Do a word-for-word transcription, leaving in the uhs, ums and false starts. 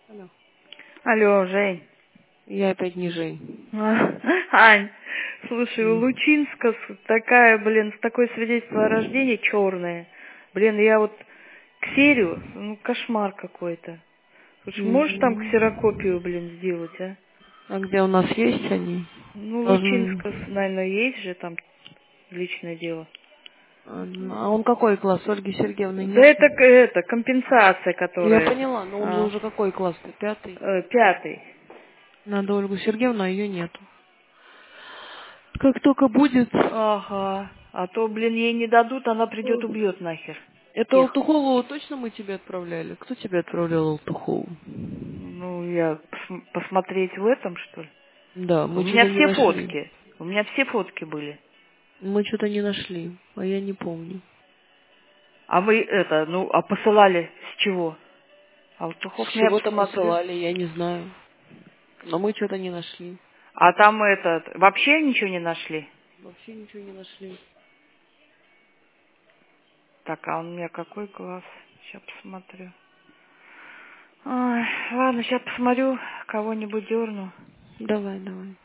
Алло. Алло, Жень. Я опять не Жень. А, Ань, слушай, у М. Лучинска с- такая, блин, с такое свидетельство о рождении черное. Блин, я вот ксерию, ну кошмар какой-то. Слушай, можешь там Мгм. ксерокопию, блин, сделать, а? А где у нас есть они? Ну, Должны... Лучинска, наверное, есть же там личное дело. А а он какой класс? Ольги Сергеевны Да нету? это, к- это компенсация, Я которая поняла, но он же а, уже какой класс? Пятый? э, пятый. Надо Ольгу Сергеевну, а ее нету. Как только будет... Ага. А то, блин, ей не дадут, она придет, М. убьет нахер Это всех. Алтухову точно мы тебе отправляли? Кто тебе отправлял Алтухову? Ну, я пос- посмотреть в этом, что ли? Да, У мы меня что-то не все нашли. фотки. У меня все фотки были. Мы что-то не нашли, а я не помню. А вы это, ну, а посылали с чего? А вот С Тухов, ну, я чего-то посмотрю. посылали, я не знаю. Но мы что-то не нашли. А там этот, вообще ничего не нашли? Вообще ничего не нашли. Так, а у меня какой глаз? Сейчас посмотрю. Ой, ладно, сейчас посмотрю, кого-нибудь дерну. Давай, давай.